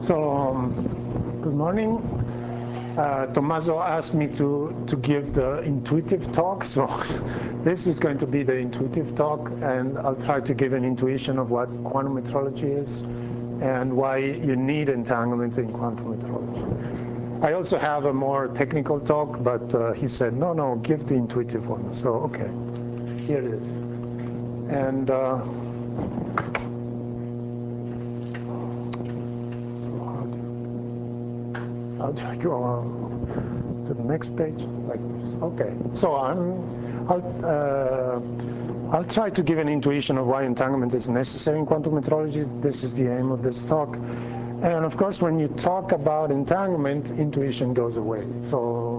Good morning. Tommaso asked me to give the intuitive talk, so this is going to be the intuitive talk, and I'll try to give an intuition of what quantum metrology is and why you need entanglement in quantum metrology. I also have a more technical talk, but he said, no, give the intuitive one. So, okay, here it is. And how do I go to the next page? Like this. Okay. So I'll try to give an intuition of why entanglement is necessary in quantum metrology. This is the aim of this talk. And of course, when you talk about entanglement, intuition goes away. So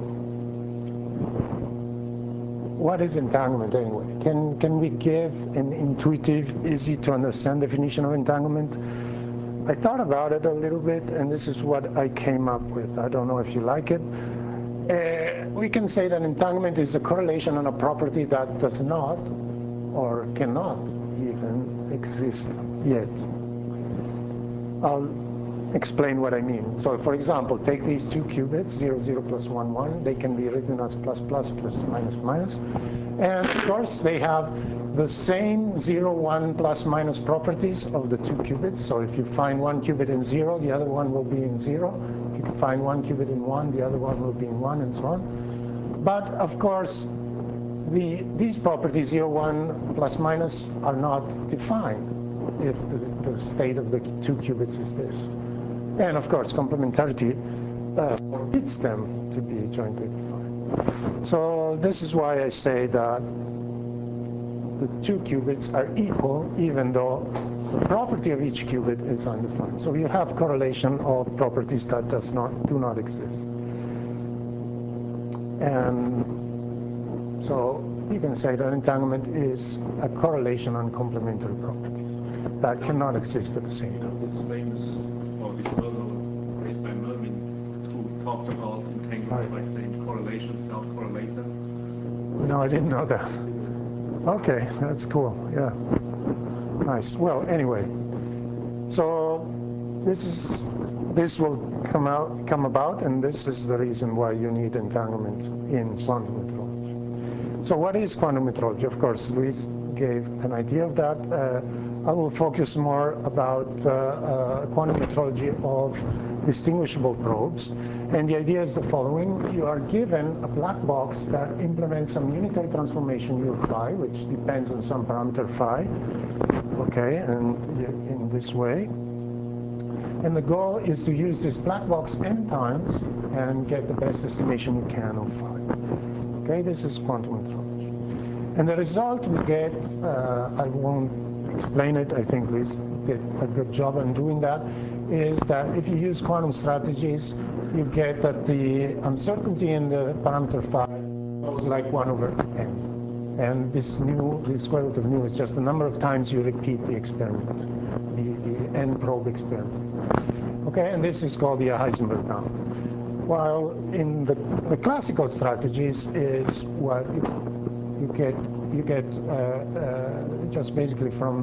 what is entanglement anyway? Can we give an intuitive, easy to understand definition of entanglement? I thought about it a little bit, and this is what I came up with. I don't know if you like it. We can say that entanglement is a correlation on a property that does not or cannot even exist yet. I'll explain what I mean. So for example, take these two qubits, 0, 0 plus 1, 1. They can be written as plus, plus, plus, minus, minus. And of course, they have the same 0, 1, plus, minus properties of the two qubits. So if you find one qubit in 0, the other one will be in 0. If you find one qubit in 1, the other one will be in 1, and so on. But of course, these properties, 0, 1, plus, minus, are not defined if the state of the two qubits is this. And of course, complementarity forbids them to be jointly defined. So this is why I say that the two qubits are equal, even though the property of each qubit is undefined. So you have correlation of properties that do not exist. And so you can say that entanglement is a correlation on complementary properties that cannot exist at the same time. This famous, or this model raised by Mermin, who talked about entanglement by saying correlation without correlator. No, I didn't know that. Okay, that's cool. Yeah, nice. Well, anyway, so this will come about, and this is the reason why you need entanglement in quantum metrology. So what is quantum metrology? Of course, Luis gave an idea of that. I will focus more about quantum metrology of distinguishable probes. And the idea is the following. You are given a black box that implements some unitary transformation U phi, which depends on some parameter phi, okay, and in this way. And the goal is to use this black box n times and get the best estimation you can of phi. Okay, this is quantum metrology. And the result we get, I won't explain it, I think Luis did a good job on doing that, is that if you use quantum strategies, you get that the uncertainty in the parameter phi goes like 1 over n. And this square root of nu is just the number of times you repeat the experiment, the n probe experiment. Okay, and this is called the Heisenberg bound. While in the classical strategies is what you get just basically from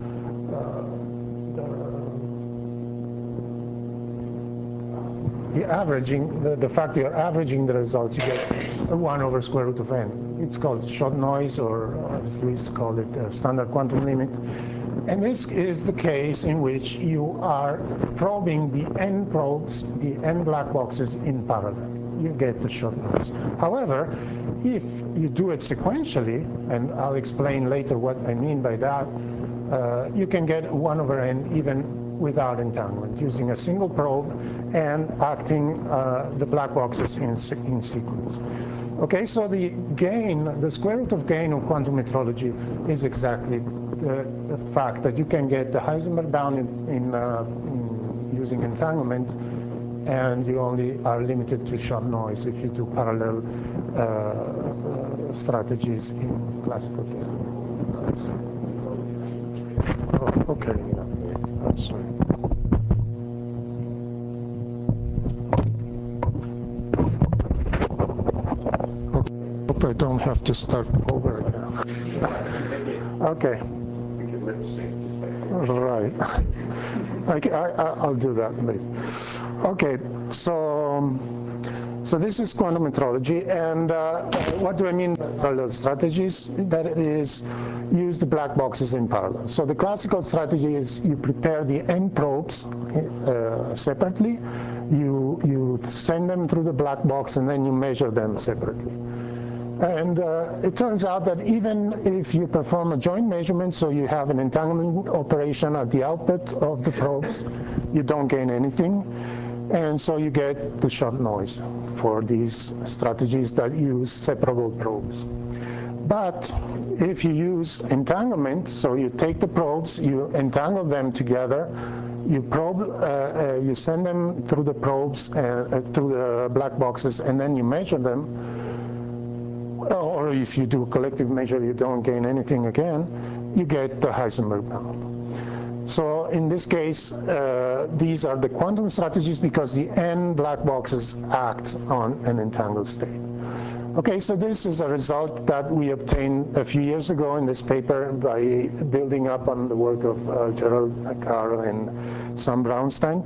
the averaging, the fact you're averaging the results, you get 1 over square root of n. It's called shot noise, or as Luis called it, standard quantum limit. And this is the case in which you are probing the n probes, the n black boxes in parallel. You get the shot noise. However, if you do it sequentially, and I'll explain later what I mean by that, you can get 1 over n even without entanglement, using a single probe and acting the black boxes in sequence. Okay, so the gain, the square root of gain of quantum metrology is exactly the fact that you can get the Heisenberg bound in using entanglement, and you only are limited to shot noise if you do parallel strategies in classical physics. Oh, okay. I'm sorry. Hope I don't have to start over again. Okay. represent just like that. Right. I'll do that later. Okay, so this is quantum metrology, and what do I mean by parallel strategies? That is, use the black boxes in parallel. So the classical strategy is you prepare the N probes separately, you send them through the black box, and then you measure them separately. And it turns out that even if you perform a joint measurement, so you have an entanglement operation at the output of the probes, you don't gain anything. And so you get the shot noise for these strategies that use separable probes. But if you use entanglement, so you take the probes, you entangle them together, you send them through the probes, through the black boxes, and then you measure them. Or if you do a collective measure, you don't gain anything again, you get the Heisenberg bound. So in this case, these are the quantum strategies because the N black boxes act on an entangled state. Okay, so this is a result that we obtained a few years ago in this paper by building up on the work of Gerald Carl and Sam Brownstein.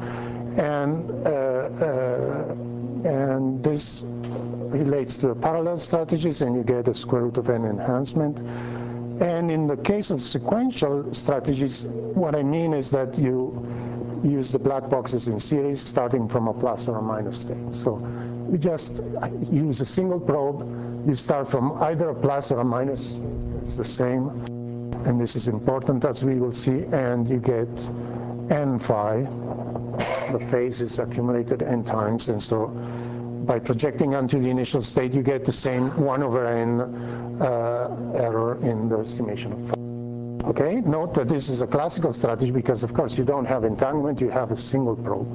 And this relates to the parallel strategies, and you get a square root of N enhancement. And in the case of sequential strategies, what I mean is that you use the black boxes in series starting from a plus or a minus state. So you just use a single probe, you start from either a plus or a minus, it's the same. And this is important, as we will see, and you get N phi, the phase is accumulated N times, and so by projecting onto the initial state, you get the same 1 over N error in the estimation of phi. Okay, note that this is a classical strategy because, of course, you don't have entanglement, you have a single probe.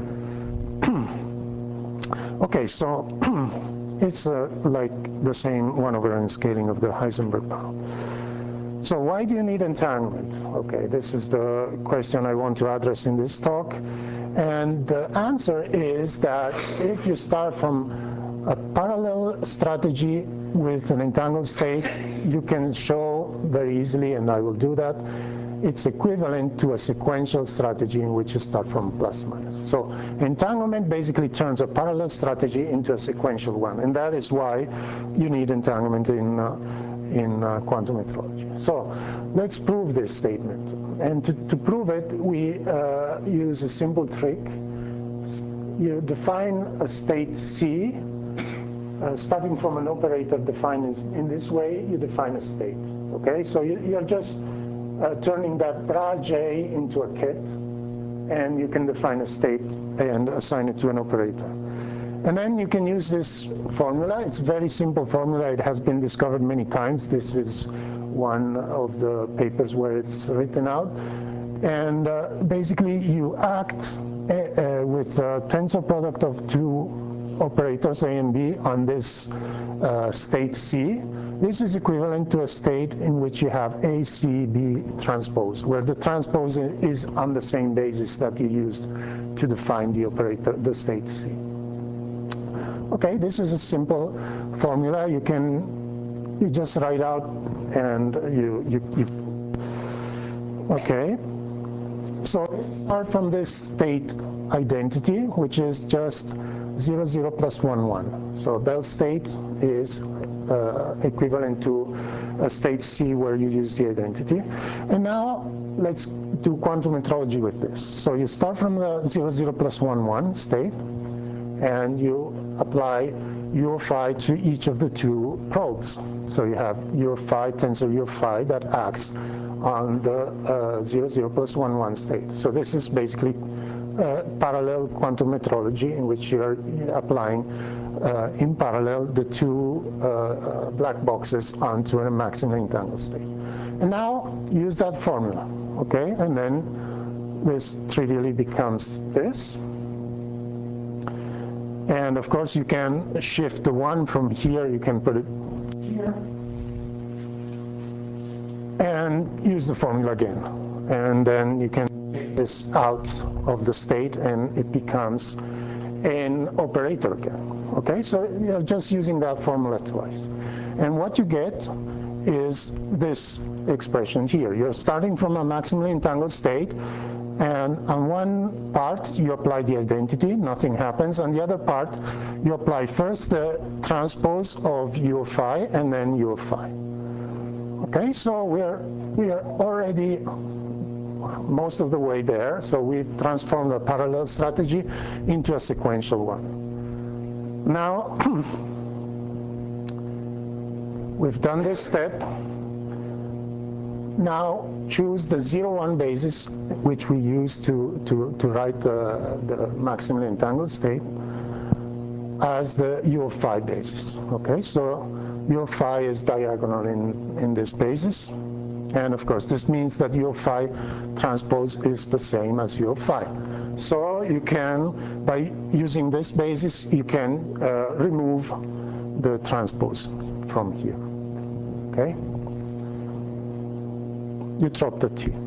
Okay, so it's like the same 1 over N scaling of the Heisenberg bound. So why do you need entanglement? Okay, this is the question I want to address in this talk. And the answer is that if you start from a parallel strategy with an entangled state, you can show very easily, and I will do that, it's equivalent to a sequential strategy in which you start from plus minus. So entanglement basically turns a parallel strategy into a sequential one, and that is why you need entanglement in quantum metrology. So let's prove this statement. And to prove it, we use a simple trick. You define a state C, starting from an operator defined in this way, you define a state. Okay, so you're just turning that bra J into a kit, and you can define a state and assign it to an operator. And then you can use this formula. It's a very simple formula. It has been discovered many times. This is one of the papers where it's written out. And basically, you act with a tensor product of two operators, A and B, on this state C. This is equivalent to a state in which you have A, C, B transpose, where the transpose is on the same basis that you used to define the operator, the state C. Okay, this is a simple formula. You just write out and okay. So let's start from this state identity, which is just 0, 0 plus 1, 1. So Bell's state is equivalent to a state C where you use the identity. And now let's do quantum metrology with this. So you start from the 0, 0 plus 1, 1 state, and you apply U of phi to each of the two probes. So you have U of phi, tensor U of phi, that acts on the 0, 0 plus 1, 1 state. So this is basically parallel quantum metrology in which you are applying in parallel the two black boxes onto a maximally entangled state. And now use that formula, okay? And then this trivially becomes this. And of course, you can shift the 1 from here, you can put it here, and use the formula again. And then you can take this out of the state, and it becomes an operator again. Okay, so you're just using that formula twice. And what you get is this expression here. You're starting from a maximally entangled state, and on one part you apply the identity, nothing happens. On the other part, you apply first the transpose of U of phi and then U of phi. Okay, so we are already most of the way there. So we've transformed a parallel strategy into a sequential one. Now, we've done this step. Now choose the 0, 1 basis, which we use to write the maximally entangled state, as the U of phi basis. Okay, so U of phi is diagonal in this basis. And of course, this means that U of phi transpose is the same as U of phi. So you can, by using this basis, you can remove the transpose from here. Okay? You drop the t.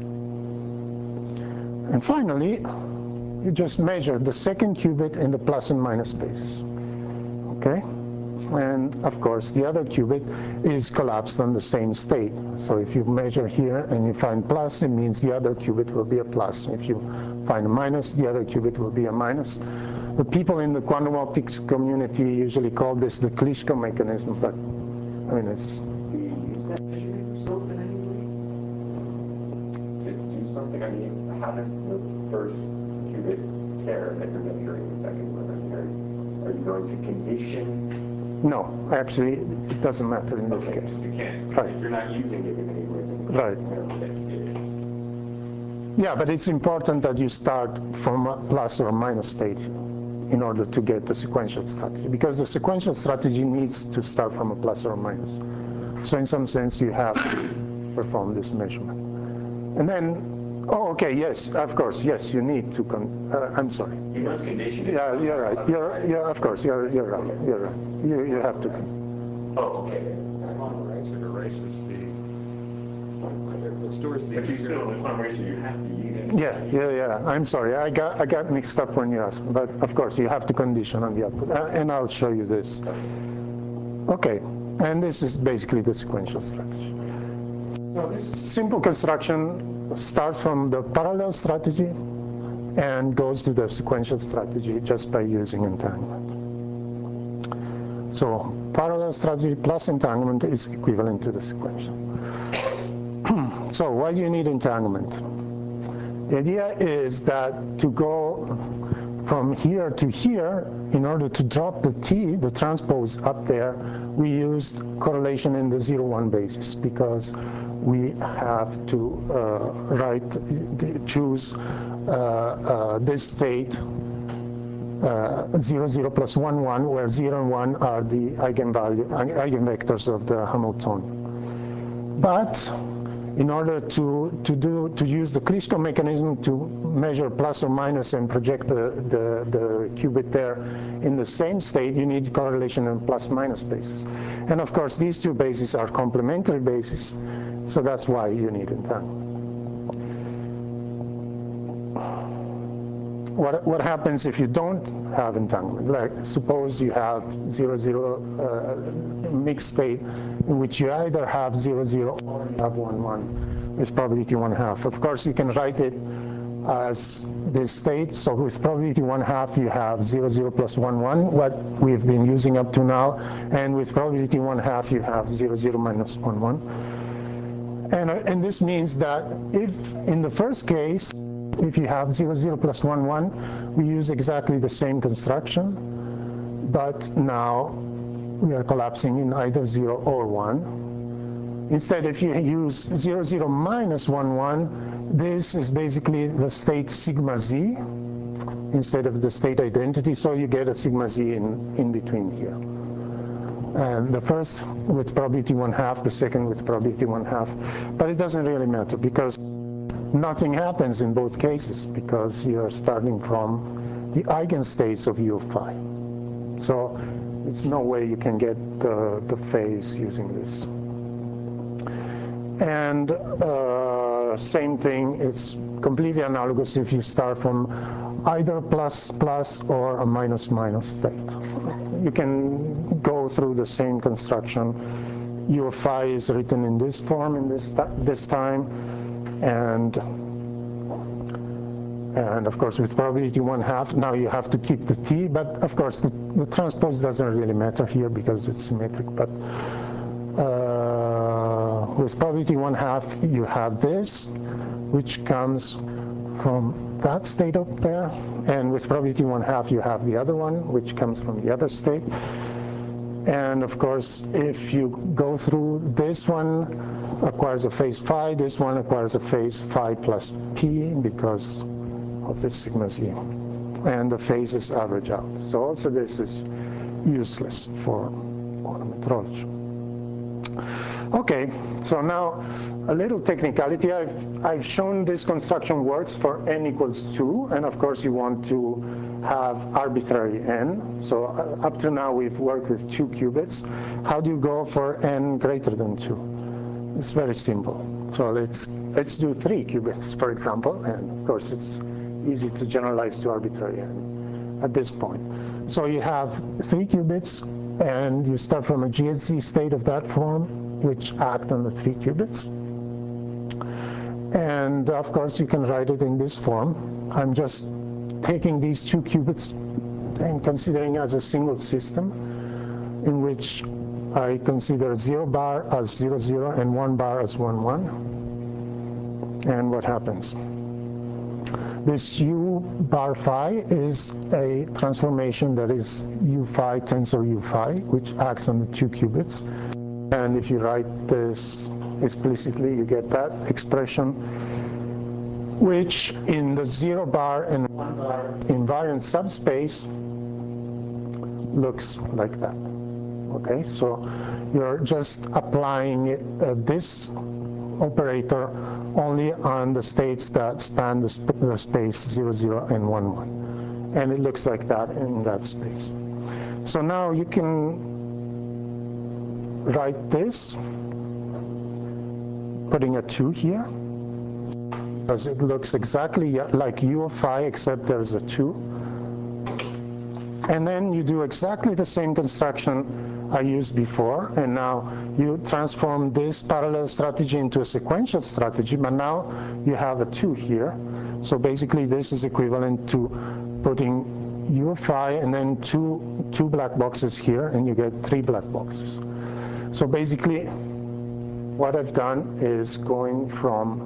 And finally, you just measure the second qubit in the plus and minus basis. Okay? And of course, the other qubit is collapsed on the same state. So if you measure here and you find plus, it means the other qubit will be a plus. If you find a minus, the other qubit will be a minus. The people in the quantum optics community usually call this the Klitschko mechanism, but I mean, it's... Do you use that measurement result in any way to do something? I mean, how does the first qubit pair that you're measuring the second one? I mean, are you going to condition? No, actually, it doesn't matter in this case. You can't. Right. If you're not using it in any way, then you Right. can't know that you did it. Yeah, but it's important that you start from a plus or a minus state in order to get the sequential strategy, because the sequential strategy needs to start from a plus or a minus. So in some sense, you have to perform this measurement. And then, oh, okay, yes, of course, yes, you need to, I'm sorry. You must condition it. Yeah, you're right. Yeah, of course, you're right. You're right. You have to. Oh, okay. Quantum eraser erases the stores the. But you still, with some reason, you have to use. Yeah. I'm sorry. I got mixed up when you asked. But of course, you have to condition on the output, and I'll show you this. Okay, and this is basically the sequential strategy. So this simple construction starts from the parallel strategy and goes to the sequential strategy just by using entanglement. So parallel strategy plus entanglement is equivalent to the sequential. So why do you need entanglement? The idea is that to go from here to here, in order to drop the t, the transpose up there, we used correlation in the 0, 1 basis, because we have to choose this state 0, 0 plus 1, 1, where 0 and 1 are the eigenvectors of the Hamiltonian. But in order to use the Klitschko mechanism to measure plus or minus and project the qubit there in the same state, you need correlation in plus minus basis. And of course, these two bases are complementary bases, so that's why you need entanglement. What happens if you don't have entanglement? Like, suppose you have 0, 0 mixed state in which you either have 0, 0 or you have 1, 1 with probability 1/2. Of course, you can write it as this state. So with probability 1/2, you have 0, 0 plus 1, 1, what we've been using up to now. And with probability 1/2, you have 0, 0 minus 1, 1. And this means that if in the first case, if you have 0, 0 plus 1, 1, we use exactly the same construction, but now we are collapsing in either 0 or 1. Instead, if you use 0, 0 minus 1, 1, this is basically the state sigma z instead of the state identity, so you get a sigma z in between here. And the first with probability 1/2, the second with probability 1/2. But it doesn't really matter, because nothing happens in both cases, because you're starting from the eigenstates of U of phi. So it's no way you can get the phase using this. And same thing, it's completely analogous if you start from either plus plus or a minus minus state. You can go through the same construction U of phi is written in this form in this time, and of course with probability 1/2, now you have to keep the t, but of course the transpose doesn't really matter here because it's symmetric, but with probability 1/2 you have this, which comes from that state up there, and with probability 1/2 you have the other one, which comes from the other state. And of course, if you go through, this one acquires a phase phi, this one acquires a phase phi plus p because of this sigma z, and the phases average out. So also this is useless for quantum metrology. Okay, so now a little technicality. I've shown this construction works for n equals 2, and of course you want to have arbitrary n. So up to now we've worked with 2 qubits. How do you go for n greater than 2? It's very simple. So let's do 3 qubits, for example, and of course it's easy to generalize to arbitrary n at this point. So you have 3 qubits, and you start from a GHZ state of that form, which act on the 3 qubits. And of course you can write it in this form. I'm just taking these 2 qubits and considering as a single system in which I consider 0 bar as 0, 0 and 1 bar as 1, 1. And what happens? This U bar phi is a transformation that is U phi tensor U phi, which acts on the 2 qubits. And if you write this explicitly, you get that expression, which in the 0 bar and 1 bar invariant subspace looks like that. Okay, so you're just applying it, this operator only on the states that span the space 0, 0 and 1, 1. And it looks like that in that space. So now you can write this, putting a 2 here, because it looks exactly like U of phi, except there's a 2. And then you do exactly the same construction I used before, and now you transform this parallel strategy into a sequential strategy, but now you have a 2 here. So basically this is equivalent to putting U of phi and then two black boxes here, and you get 3 black boxes. So basically what I've done is going from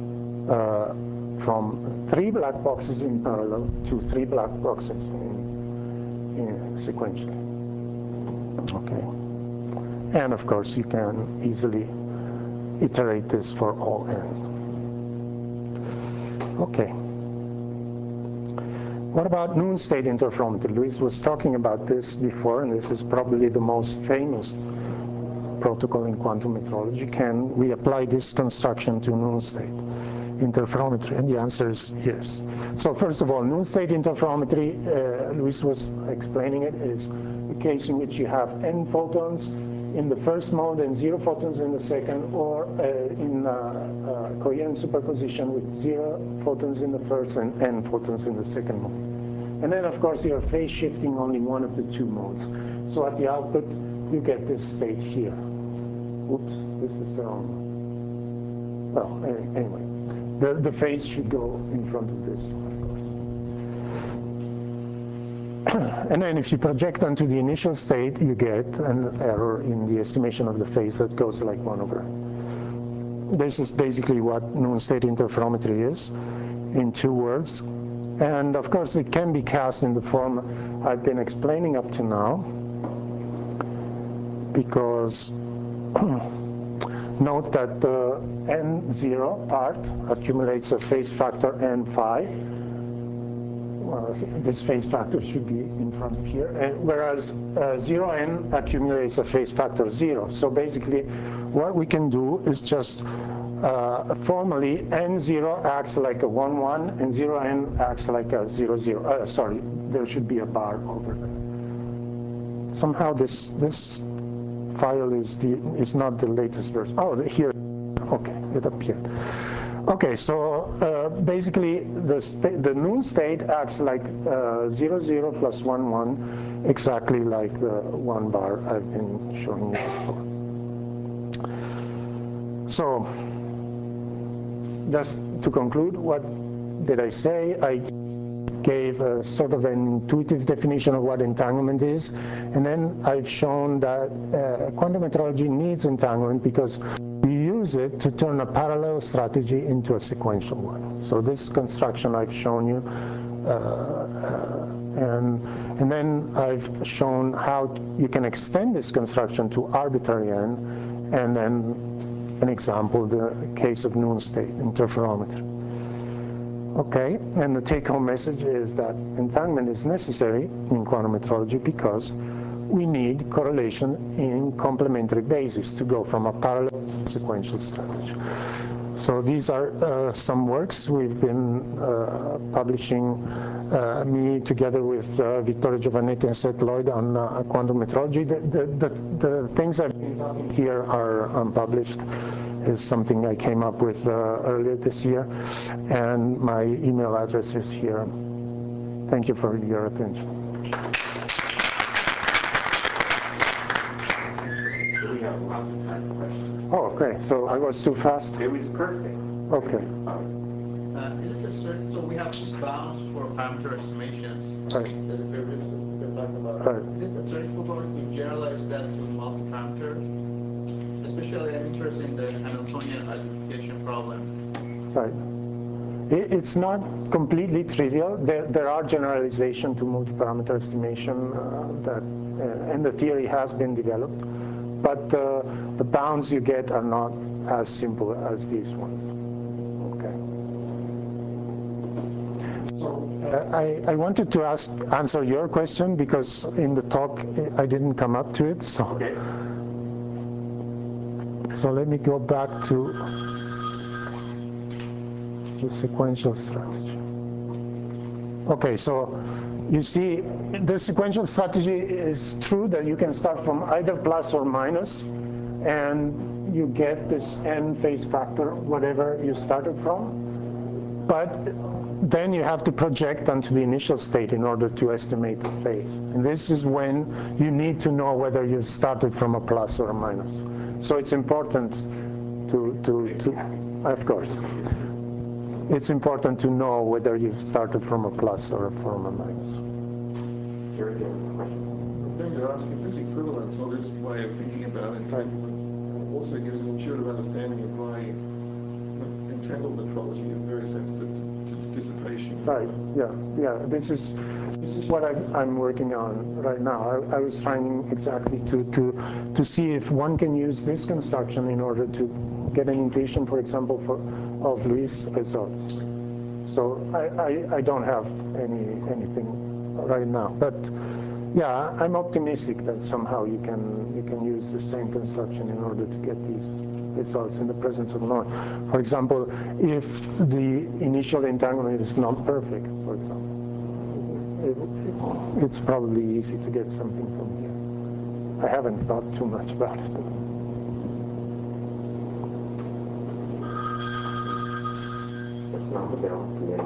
3 black boxes in parallel to 3 black boxes sequentially. Okay, and of course you can easily iterate this for all n's. Okay, what about noon state interferometry? Luis was talking about this before, and this is probably the most famous protocol in quantum metrology. Can we apply this construction to noon state interferometry? And the answer is yes. So first of all, noon state interferometry, Luis was explaining it, is the case in which you have n photons in the first mode and 0 photons in the second, or in coherent superposition with 0 photons in the first and n photons in the second mode. And then of course you're phase shifting only one of the 2 modes. So at the output you get this state here. Oops, this is the wrong one. Well, anyway, the phase should go in front of this, of course. And then if you project onto the initial state, you get an error in the estimation of the phase that goes like 1/n. This is basically what noon state interferometry is, in 2 words. And of course it can be cast in the form I've been explaining up to now, because note that the n0 part accumulates a phase factor n phi. Well, this phase factor should be in front of here, whereas 0n accumulates a phase factor 0. So basically what we can do is just formally n0 acts like a 1, 1 and 0n acts like a 0, 0. Sorry, there should be a bar over there. Somehow this file is not the latest version. Oh, here, okay, it appeared. Okay, so basically the noon state acts like 0, 0 plus 1, 1, exactly like the 1 bar I've been showing you before. So, just to conclude, what did I say? I gave a sort of an intuitive definition of what entanglement is, and then I've shown that quantum metrology needs entanglement because you use it to turn a parallel strategy into a sequential one. So this construction I've shown you, and then I've shown how you can extend this construction to arbitrary n, and then an example, the case of Noon state interferometry. Okay, and the take-home message is that entanglement is necessary in quantum metrology because we need correlation in complementary basis to go from a parallel to sequential strategy. So these are some works we've been publishing, me together with Vittorio Giovannetti and Seth Lloyd on quantum metrology. The things I've been talking here are unpublished. Is something I came up with earlier this year, and my email address is here. Thank you for your attention. We have lots of time for questions. Oh, okay. So I was too fast? It was perfect. Okay. Is it a certain, so we have these bounds for parameter estimations. Right. That we're talking about. Right. Is it necessary to generalize that to multi-parameter? Especially I'm interested in the Hamiltonian identification problem. Right. It's not completely trivial. There are generalizations to multi-parameter estimation and the theory has been developed, but the bounds you get are not as simple as these ones. Okay. So I wanted to answer your question because in the talk I didn't come up to it. So. Okay. So let me go back to the sequential strategy. Okay, so you see the sequential strategy is true that you can start from either plus or minus, and you get this n phase factor, whatever you started from. But then you have to project onto the initial state in order to estimate the phase. And this is when you need to know whether you started from a plus or a minus. So it's important of course, it's important to know whether you've started from a plus or from a minus. Very good question. I was going to ask if this equivalence or this way of thinking about entanglement also gives an intuitive understanding of why entangled metrology is very sensitive to dissipation. Right. Yeah. This is what I'm working on right now. I was trying exactly to see if one can use this construction in order to get an intuition, for example, of Luis results. So I don't have anything right now, but yeah, I'm optimistic that somehow you can use the same construction in order to get these results in the presence of noise. For example, if the initial entanglement is not perfect, for example, it's probably easy to get something from here. I haven't thought too much about it. That's not the bell.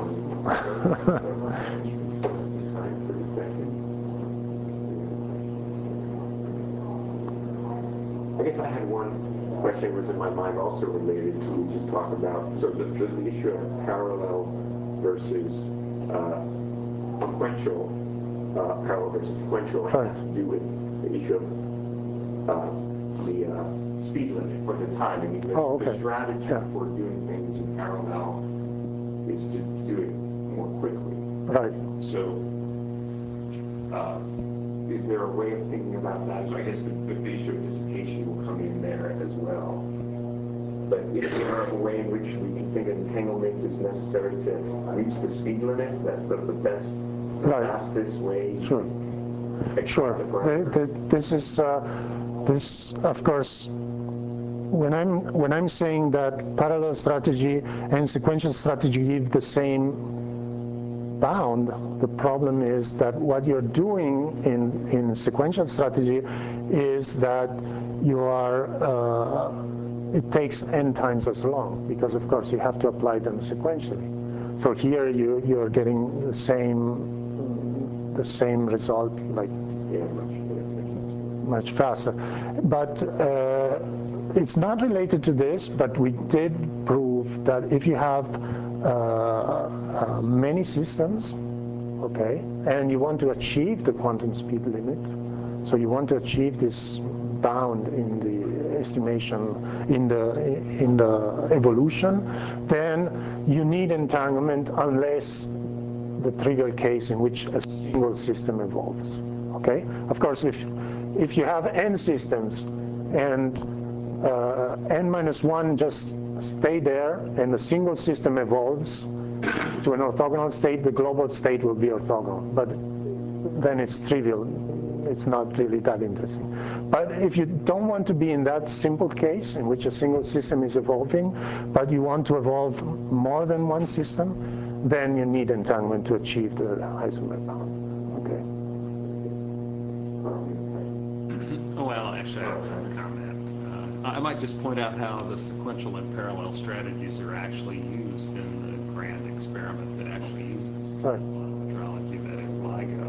Some time for discussion. I guess I had one question that was in my mind also related to we just talked about. So the issue of parallel versus sequential, Right. has to do with the issue of the speed limit or the time. I mean, the strategy for doing things in parallel is to do it more quickly. Right. So, is there a way of thinking about that? So I guess the issue of dissipation will come in there as well. But is there a way in which we can think entanglement is necessary to reach the speed limit? That's the best, fastest way? Sure. Sure. This is, of course, when I'm saying that parallel strategy and sequential strategy give the same bound, the problem is that what you're doing in sequential strategy is that you are, it takes n times as long, because of course you have to apply them sequentially. So here you're getting the same result, like much faster. But it's not related to this, but we did prove that if you have many systems, okay, and you want to achieve the quantum speed limit, so you want to achieve this bound in the estimation, in the evolution, then you need entanglement unless the trivial case in which a single system evolves, okay? Of course, if you have n systems and n minus 1 just stay there and a single system evolves to an orthogonal state, the global state will be orthogonal, but then it's trivial. It's not really that interesting. But if you don't want to be in that simple case in which a single system is evolving, but you want to evolve more than one system, then you need entanglement to achieve the Heisenberg bound. Okay. Well, actually, I have a comment. I might just point out how the sequential and parallel strategies are actually used in the grand experiment that actually uses metrology, that is LIGO.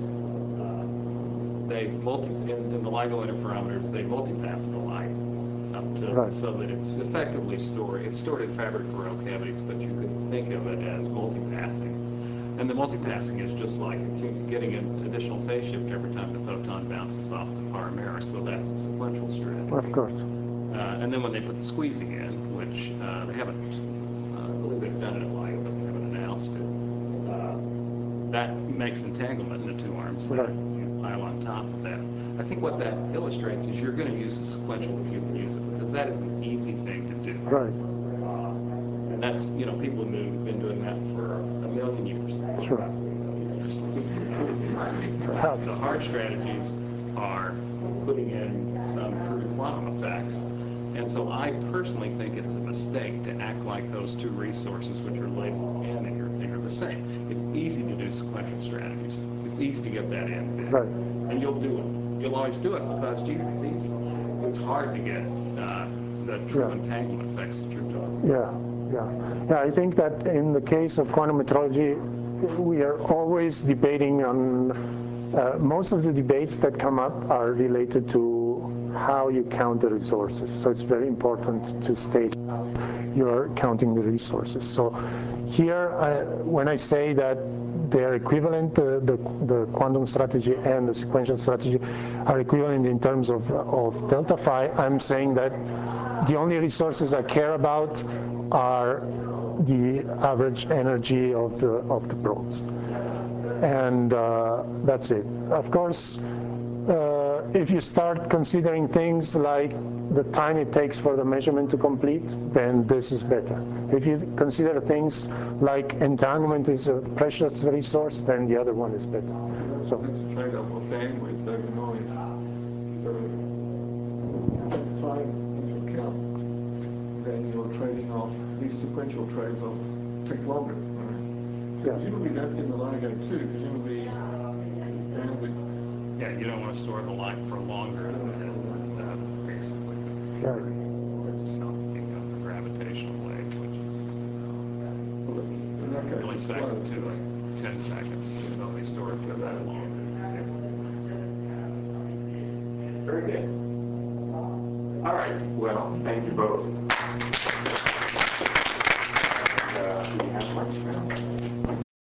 In the LIGO interferometers, they multipass the light up to so that it's effectively stored. It's stored in fabric Perot cavities, but you could think of it as multipassing. And the multipassing is just like getting an additional phase shift every time the photon bounces off the far mirror. So that's a sequential strategy. Of course. And then when they put the squeezing in, which they haven't, I believe they've done it at LIGO, but they haven't announced it. That makes entanglement in the two arms. That you pile on top of that. I think what that illustrates is you're going to use the sequential if you can use it, because that is an easy thing to do. Right. And that's, people have been doing that for a million years. Sure. The hard strategies are putting in some crude quantum effects. And so I personally think it's a mistake to act like those two resources, which are labeled N in your thing, are the same. It's easy to do sequential strategies. It's easy to get that N bit. Right. And you'll do it. You'll always do it because, geez, it's easy. It's hard to get the true entanglement effects that you're talking about. Yeah, I think that in the case of quantum metrology, we are always debating on, most of the debates that come up are related to how you count the resources. So it's very important to state how you're counting the resources. So here, when I say that they're equivalent, the quantum strategy and the sequential strategy are equivalent in terms of delta phi, I'm saying that the only resources I care about are the average energy of the probes. And that's it. Of course, if you start considering things like the time it takes for the measurement to complete, then this is better. If you consider things like entanglement is a precious resource, then the other one is better. So that's a trade-off of bandwidth over noise. So if you take time into account, then you're trading off these sequential trades-off. Takes longer. Right? So presumably that's in the LIGO too. Presumably bandwidth. Yeah, you don't want to store the light for longer than basically something of the gravitational wave, which is really second to 10 seconds. So they store it for that long. Very good. All right. Well, thank you both. Do we have lunch now?